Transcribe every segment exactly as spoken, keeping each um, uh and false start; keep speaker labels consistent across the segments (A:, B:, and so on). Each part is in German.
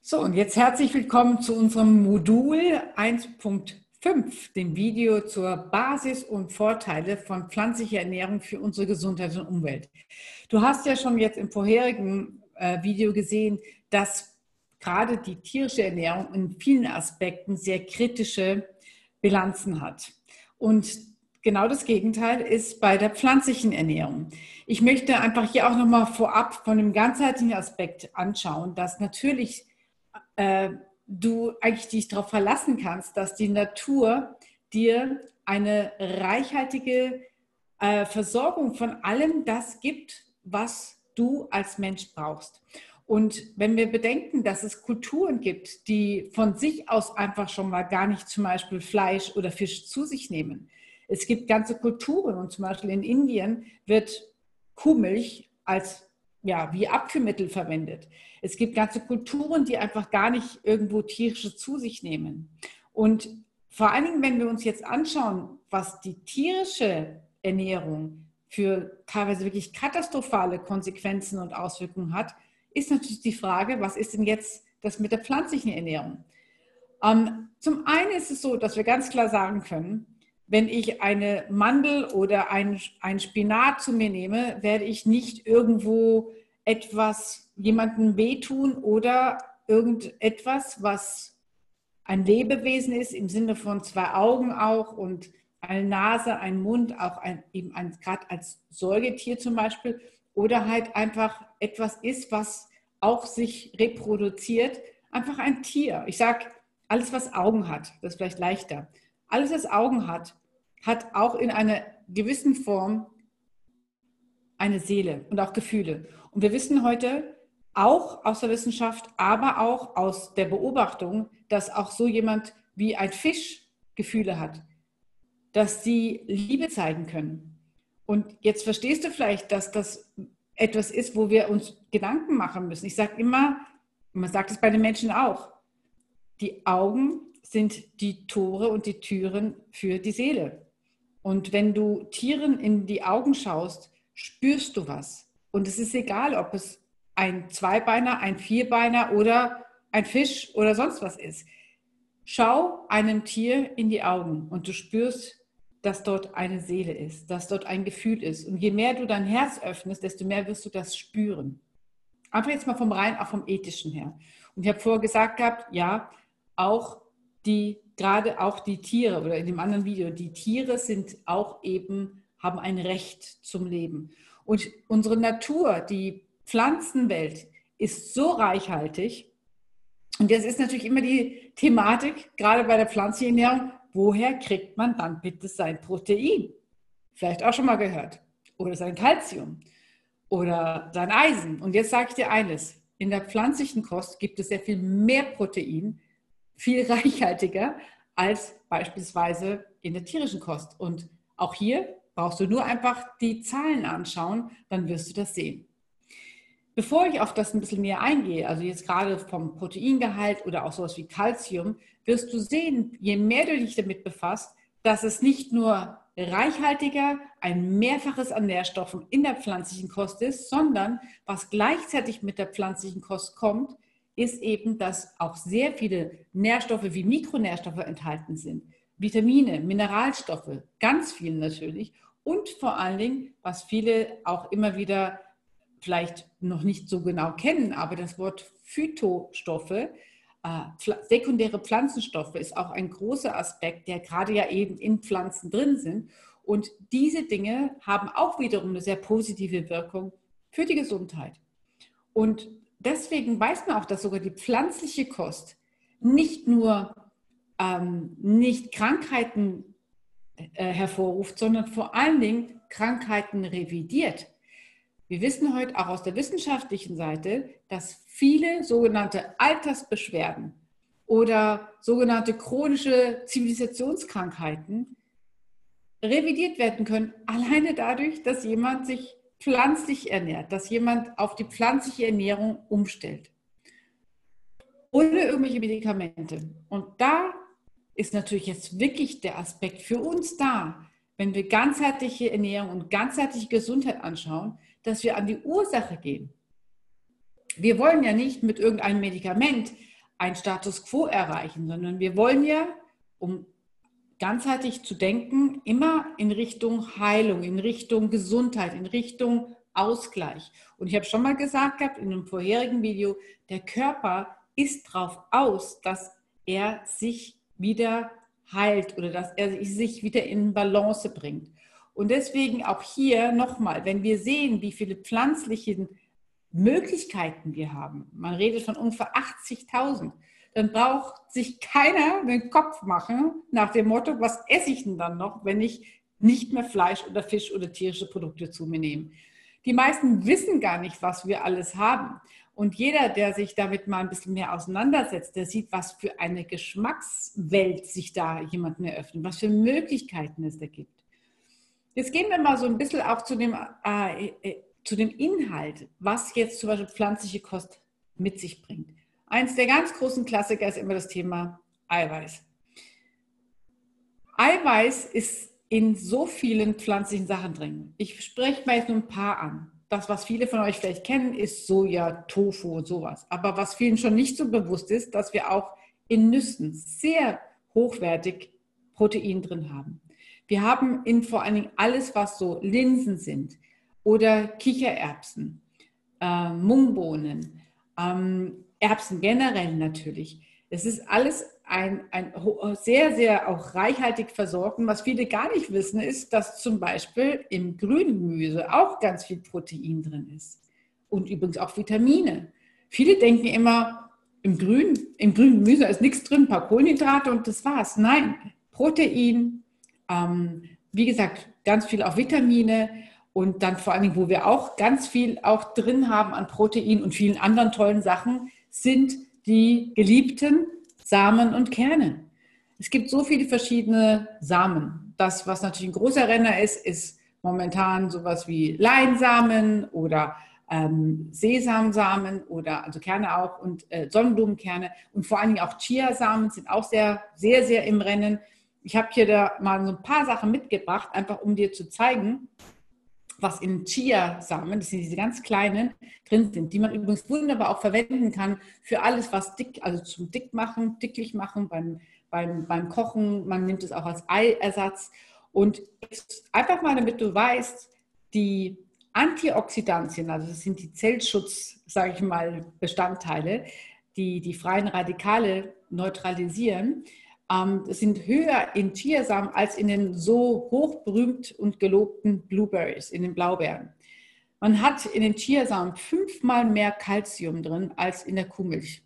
A: So, und jetzt herzlich willkommen zu unserem Modul eins Punkt fünf, dem Video zur Basis und Vorteile von pflanzlicher Ernährung für unsere Gesundheit und Umwelt. Du hast ja schon jetzt im vorherigen äh, Video gesehen, dass gerade die tierische Ernährung in vielen Aspekten sehr kritische Bilanzen hat. Und genau das Gegenteil ist bei der pflanzlichen Ernährung. Ich möchte einfach hier auch nochmal vorab von dem ganzheitlichen Aspekt anschauen, dass natürlich äh, du eigentlich dich darauf verlassen kannst, dass die Natur dir eine reichhaltige äh, Versorgung von allem das gibt, was du als Mensch brauchst. Und wenn wir bedenken, dass es Kulturen gibt, die von sich aus einfach schon mal gar nicht zum Beispiel Fleisch oder Fisch zu sich nehmen. Es gibt ganze Kulturen und zum Beispiel in Indien wird Kuhmilch als ja, wie Abführmittel verwendet. Es gibt ganze Kulturen, die einfach gar nicht irgendwo tierische zu sich nehmen. Und vor allen Dingen, wenn wir uns jetzt anschauen, was die tierische Ernährung für teilweise wirklich katastrophale Konsequenzen und Auswirkungen hat, ist natürlich die Frage, was ist denn jetzt das mit der pflanzlichen Ernährung? Ähm, zum einen ist es so, dass wir ganz klar sagen können, wenn ich eine Mandel oder ein, ein Spinat zu mir nehme, werde ich nicht irgendwo etwas jemandem wehtun oder irgendetwas, was ein Lebewesen ist, im Sinne von zwei Augen auch und eine Nase, ein Mund, auch ein, eben ein, gerade als Säugetier zum Beispiel, oder halt einfach etwas ist, was auch sich reproduziert, einfach ein Tier. Ich sage, alles, was Augen hat, das ist vielleicht leichter. Alles, was Augen hat, hat auch in einer gewissen Form eine Seele und auch Gefühle. Und wir wissen heute auch aus der Wissenschaft, aber auch aus der Beobachtung, dass auch so jemand wie ein Fisch Gefühle hat, dass sie Liebe zeigen können. Und jetzt verstehst du vielleicht, dass das etwas ist, wo wir uns Gedanken machen müssen. Ich sage immer, man sagt es bei den Menschen auch, die Augen sind die Tore und die Türen für die Seele. Und wenn du Tieren in die Augen schaust, spürst du was. Und es ist egal, ob es ein Zweibeiner, ein Vierbeiner oder ein Fisch oder sonst was ist. Schau einem Tier in die Augen und du spürst, dass dort eine Seele ist, dass dort ein Gefühl ist. Und je mehr du dein Herz öffnest, desto mehr wirst du das spüren. Einfach jetzt mal vom rein, auch vom Ethischen her. Und ich habe vorher gesagt gehabt, ja, auch die, gerade auch die Tiere oder in dem anderen Video, die Tiere sind auch eben, haben ein Recht zum Leben. Und unsere Natur, die Pflanzenwelt ist so reichhaltig. Und das ist natürlich immer die Thematik, gerade bei der pflanzlichen Ernährung, woher kriegt man dann bitte sein Protein? Vielleicht auch schon mal gehört. Oder sein Kalzium oder sein Eisen. Und jetzt sage ich dir eines, in der pflanzlichen Kost gibt es sehr viel mehr Protein, viel reichhaltiger als beispielsweise in der tierischen Kost. Und auch hier brauchst du nur einfach die Zahlen anschauen, dann wirst du das sehen. Bevor ich auf das ein bisschen näher eingehe, also jetzt gerade vom Proteingehalt oder auch sowas wie Kalzium, wirst du sehen, je mehr du dich damit befasst, dass es nicht nur reichhaltiger, ein Mehrfaches an Nährstoffen in der pflanzlichen Kost ist, sondern was gleichzeitig mit der pflanzlichen Kost kommt, ist eben, dass auch sehr viele Nährstoffe wie Mikronährstoffe enthalten sind. Vitamine, Mineralstoffe, ganz viel natürlich. Und vor allen Dingen, was viele auch immer wieder vielleicht noch nicht so genau kennen, aber das Wort Phytostoffe, äh, sekundäre Pflanzenstoffe ist auch ein großer Aspekt, der gerade ja eben in Pflanzen drin sind. Und diese Dinge haben auch wiederum eine sehr positive Wirkung für die Gesundheit. Und deswegen weiß man auch, dass sogar die pflanzliche Kost nicht nur ähm, nicht Krankheiten äh, hervorruft, sondern vor allen Dingen Krankheiten revidiert. Wir wissen heute auch aus der wissenschaftlichen Seite, dass viele sogenannte Altersbeschwerden oder sogenannte chronische Zivilisationskrankheiten revidiert werden können, alleine dadurch, dass jemand sich pflanzlich ernährt, dass jemand auf die pflanzliche Ernährung umstellt. Ohne irgendwelche Medikamente. Und da ist natürlich jetzt wirklich der Aspekt für uns da, wenn wir ganzheitliche Ernährung und ganzheitliche Gesundheit anschauen, dass wir an die Ursache gehen. Wir wollen ja nicht mit irgendeinem Medikament einen Status quo erreichen, sondern wir wollen ja, um ganzheitlich zu denken, immer in Richtung Heilung, in Richtung Gesundheit, in Richtung Ausgleich. Und ich habe schon mal gesagt gehabt in einem vorherigen Video, der Körper ist darauf aus, dass er sich wieder heilt oder dass er sich wieder in Balance bringt. Und deswegen auch hier nochmal, wenn wir sehen, wie viele pflanzliche Möglichkeiten wir haben, man redet von ungefähr achtzigtausend, dann braucht sich keiner den Kopf machen nach dem Motto, was esse ich denn dann noch, wenn ich nicht mehr Fleisch oder Fisch oder tierische Produkte zu mir nehme. Die meisten wissen gar nicht, was wir alles haben. Und jeder, der sich damit mal ein bisschen mehr auseinandersetzt, der sieht, was für eine Geschmackswelt sich da jemandem eröffnet, was für Möglichkeiten es da gibt. Jetzt gehen wir mal so ein bisschen auch zu dem, äh, äh, zu dem Inhalt, was jetzt zum Beispiel pflanzliche Kost mit sich bringt. Eins der ganz großen Klassiker ist immer das Thema Eiweiß. Eiweiß ist in so vielen pflanzlichen Sachen drin. Ich spreche mal jetzt nur ein paar an. Das, was viele von euch vielleicht kennen, ist Soja, Tofu und sowas. Aber was vielen schon nicht so bewusst ist, dass wir auch in Nüssen sehr hochwertig Protein drin haben. Wir haben in vor allen Dingen alles, was so Linsen sind oder Kichererbsen, äh, Mungbohnen, ähm, Erbsen generell natürlich. Es ist alles ein, ein sehr, sehr auch reichhaltig versorgt. Und was viele gar nicht wissen, ist, dass zum Beispiel im grünen Gemüse auch ganz viel Protein drin ist. Und übrigens auch Vitamine. Viele denken immer, im grünen, im grünen Gemüse ist nichts drin, ein paar Kohlenhydrate und das war's. Nein, Protein, ähm, wie gesagt, ganz viel auch Vitamine. Und dann vor allen Dingen, wo wir auch ganz viel auch drin haben an Protein und vielen anderen tollen Sachen, sind die geliebten Samen und Kerne. Es gibt so viele verschiedene Samen. Das, was natürlich ein großer Renner ist, ist momentan sowas wie Leinsamen oder ähm, Sesamsamen oder also Kerne auch und äh, Sonnenblumenkerne und vor allen Dingen auch Chiasamen sind auch sehr, sehr, sehr im Rennen. Ich habe hier da mal so ein paar Sachen mitgebracht, einfach um dir zu zeigen, was in Chiasamen, das sind diese ganz kleinen, drin sind, die man übrigens wunderbar auch verwenden kann für alles, was dick, also zum Dickmachen, dicklich machen, beim, beim, beim Kochen. Man nimmt es auch als Eiersatz. Und jetzt einfach mal, damit du weißt, die Antioxidantien, also das sind die Zellschutz, sage ich mal, Bestandteile, die die freien Radikale neutralisieren, das sind höher in Chiasamen als in den so hochberühmt und gelobten Blueberries, in den Blaubeeren. Man hat in den Chiasamen fünfmal mehr Kalzium drin als in der Kuhmilch.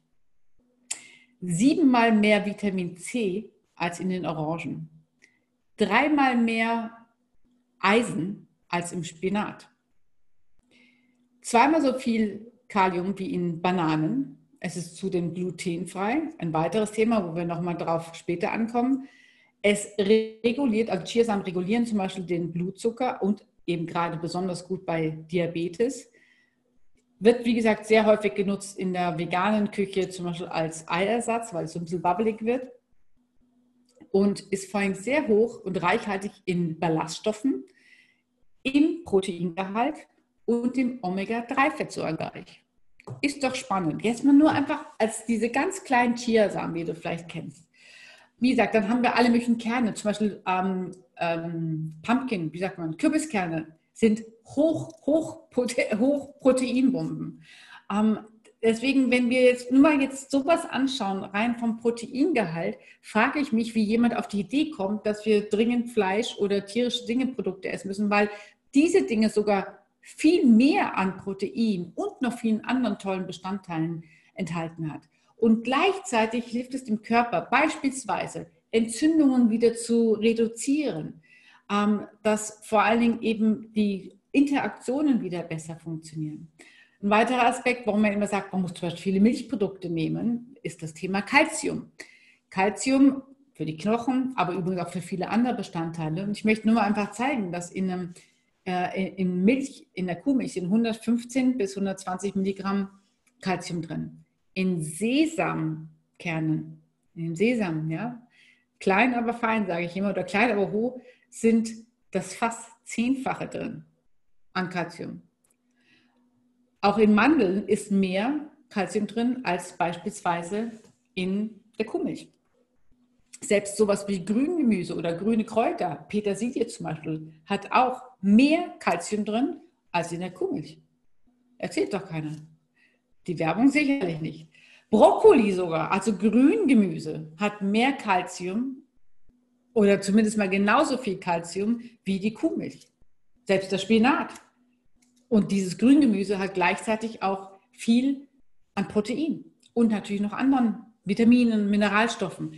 A: Siebenmal mehr Vitamin C als in den Orangen. Dreimal mehr Eisen als im Spinat. Zweimal so viel Kalium wie in Bananen. Es ist zudem glutenfrei, ein weiteres Thema, wo wir nochmal drauf später ankommen. Es reguliert, also Chiasamen regulieren zum Beispiel den Blutzucker und eben gerade besonders gut bei Diabetes. Wird, wie gesagt, sehr häufig genutzt in der veganen Küche, zum Beispiel als Eiersatz, weil es so ein bisschen wabbelig wird. Und ist vor allem sehr hoch und reichhaltig in Ballaststoffen, im Proteingehalt und im Omega drei Fettsäurenbereich. Ist doch spannend. Jetzt mal nur einfach als diese ganz kleinen Chiasamen, wie du vielleicht kennst. Wie gesagt, dann haben wir alle möglichen Kerne, zum Beispiel ähm, ähm, Pumpkin, wie sagt man, Kürbiskerne sind hoch, hoch, hoch Proteinbomben. Ähm, deswegen, wenn wir jetzt nur mal jetzt sowas anschauen, rein vom Proteingehalt, frage ich mich, wie jemand auf die Idee kommt, dass wir dringend Fleisch oder tierische Dinge, Produkte essen müssen, weil diese Dinge sogar viel mehr an Protein und noch vielen anderen tollen Bestandteilen enthalten hat. Und gleichzeitig hilft es dem Körper beispielsweise Entzündungen wieder zu reduzieren, dass vor allen Dingen eben die Interaktionen wieder besser funktionieren. Ein weiterer Aspekt, warum man immer sagt, man muss zum Beispiel viele Milchprodukte nehmen, ist das Thema Calcium. Calcium für die Knochen, aber übrigens auch für viele andere Bestandteile. Und ich möchte nur mal einfach zeigen, dass in einem in Milch, in der Kuhmilch sind hundertfünfzehn bis hundertzwanzig Milligramm Calcium drin. In Sesamkernen, in dem Sesam, ja, klein aber fein, sage ich immer, oder klein aber hoch, sind das fast zehnfache drin an Calcium. Auch in Mandeln ist mehr Calcium drin als beispielsweise in der Kuhmilch. Selbst sowas wie Grüngemüse oder grüne Kräuter, Petersilie zum Beispiel, hat auch mehr Kalzium drin als in der Kuhmilch. Erzählt doch keiner. Die Werbung sicherlich nicht. Brokkoli sogar, also Grüngemüse, hat mehr Kalzium oder zumindest mal genauso viel Kalzium wie die Kuhmilch. Selbst der Spinat. Und dieses Grüngemüse hat gleichzeitig auch viel an Protein und natürlich noch anderen Vitaminen, Mineralstoffen.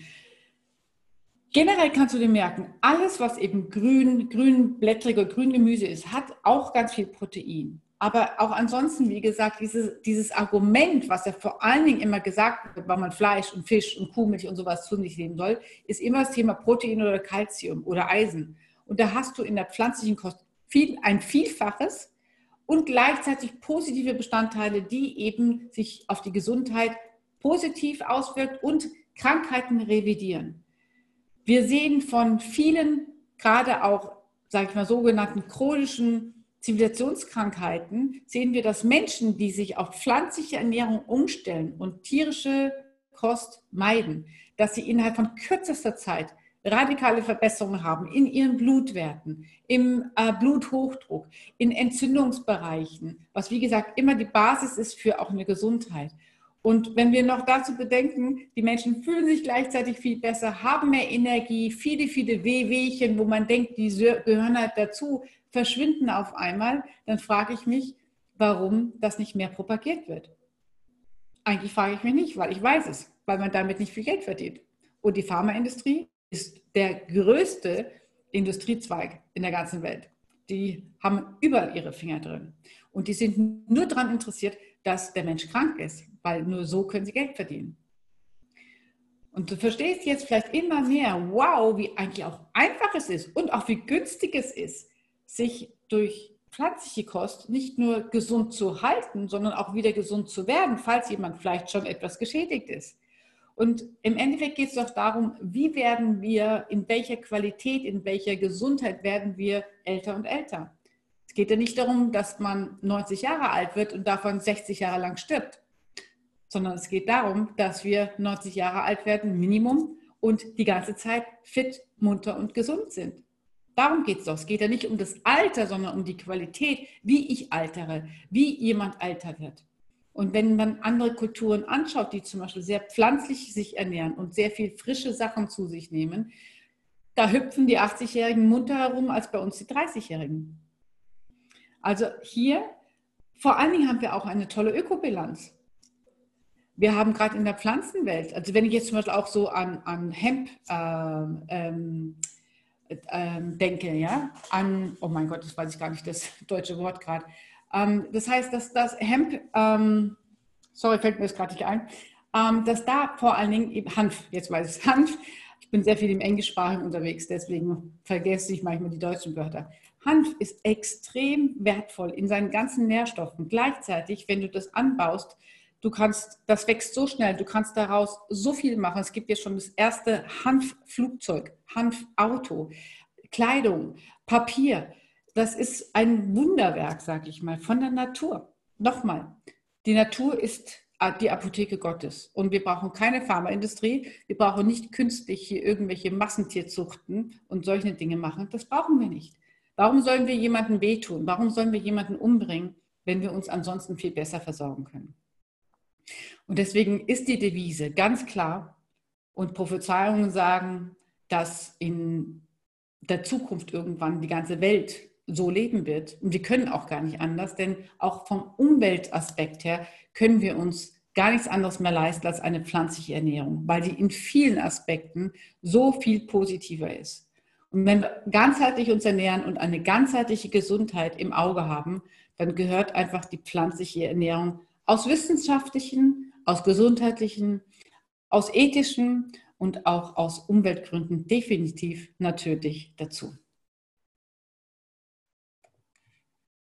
A: Generell kannst du dir merken, alles, was eben grün, grünblättriger Grüngemüse ist, hat auch ganz viel Protein. Aber auch ansonsten, wie gesagt, dieses, dieses Argument, was ja vor allen Dingen immer gesagt wird, weil man Fleisch und Fisch und Kuhmilch und sowas zu sich nehmen soll, ist immer das Thema Protein oder Kalzium oder Eisen. Und da hast du in der pflanzlichen Kost viel, ein Vielfaches und gleichzeitig positive Bestandteile, die eben sich auf die Gesundheit positiv auswirkt und Krankheiten revidieren. Wir sehen von vielen, gerade auch, sage ich mal, sogenannten chronischen Zivilisationskrankheiten, sehen wir, dass Menschen, die sich auf pflanzliche Ernährung umstellen und tierische Kost meiden, dass sie innerhalb von kürzester Zeit radikale Verbesserungen haben in ihren Blutwerten, im äh, Bluthochdruck, in Entzündungsbereichen, was wie gesagt immer die Basis ist für auch eine Gesundheit. Und wenn wir noch dazu bedenken, die Menschen fühlen sich gleichzeitig viel besser, haben mehr Energie, viele, viele Wehwehchen, wo man denkt, die gehören halt dazu, verschwinden auf einmal, dann frage ich mich, warum das nicht mehr propagiert wird. Eigentlich frage ich mich nicht, weil ich weiß es, weil man damit nicht viel Geld verdient. Und die Pharmaindustrie ist der größte Industriezweig in der ganzen Welt. Die haben überall ihre Finger drin. Und die sind nur daran interessiert, dass der Mensch krank ist, weil nur so können sie Geld verdienen. Und du verstehst jetzt vielleicht immer mehr, wow, wie eigentlich auch einfach es ist und auch wie günstig es ist, sich durch pflanzliche Kost nicht nur gesund zu halten, sondern auch wieder gesund zu werden, falls jemand vielleicht schon etwas geschädigt ist. Und im Endeffekt geht es doch darum, wie werden wir, in welcher Qualität, in welcher Gesundheit werden wir älter und älter. Es geht ja nicht darum, dass man neunzig Jahre alt wird und davon sechzig Jahre lang stirbt, sondern es geht darum, dass wir neunzig Jahre alt werden, Minimum, und die ganze Zeit fit, munter und gesund sind. Darum geht es doch. Es geht ja nicht um das Alter, sondern um die Qualität, wie ich altere, wie jemand älter wird. Und wenn man andere Kulturen anschaut, die zum Beispiel sehr pflanzlich sich ernähren und sehr viel frische Sachen zu sich nehmen, da hüpfen die achtzigjährigen munter herum als bei uns die dreißigjährigen. Also hier, vor allen Dingen haben wir auch eine tolle Ökobilanz. Wir haben gerade in der Pflanzenwelt, also wenn ich jetzt zum Beispiel auch so an, an Hemp ähm, ähm, ähm, denke, ja, an, oh mein Gott, das weiß ich gar nicht, das deutsche Wort gerade. Ähm, das heißt, dass das Hemp, ähm, sorry, fällt mir das gerade nicht ein, ähm, dass da vor allen Dingen Hanf, jetzt weiß ich es, Hanf, ich bin sehr viel im Englischsprachigen unterwegs, deswegen vergesse ich manchmal die deutschen Wörter. Hanf ist extrem wertvoll in seinen ganzen Nährstoffen. Gleichzeitig, wenn du das anbaust, du kannst, das wächst so schnell, du kannst daraus so viel machen. Es gibt ja schon das erste Hanfflugzeug, Hanfauto, Kleidung, Papier. Das ist ein Wunderwerk, sage ich mal, von der Natur. Nochmal, die Natur ist die Apotheke Gottes und wir brauchen keine Pharmaindustrie, wir brauchen nicht künstlich hier irgendwelche Massentierzuchten und solche Dinge machen. Das brauchen wir nicht. Warum sollen wir jemandem wehtun? Warum sollen wir jemanden umbringen, wenn wir uns ansonsten viel besser versorgen können? Und deswegen ist die Devise ganz klar und Prophezeiungen sagen, dass in der Zukunft irgendwann die ganze Welt so leben wird. Und wir können auch gar nicht anders, denn auch vom Umweltaspekt her können wir uns gar nichts anderes mehr leisten als eine pflanzliche Ernährung, weil die in vielen Aspekten so viel positiver ist. Und wenn wir ganzheitlich uns ernähren und eine ganzheitliche Gesundheit im Auge haben, dann gehört einfach die pflanzliche Ernährung aus wissenschaftlichen, aus gesundheitlichen, aus ethischen und auch aus Umweltgründen definitiv natürlich dazu.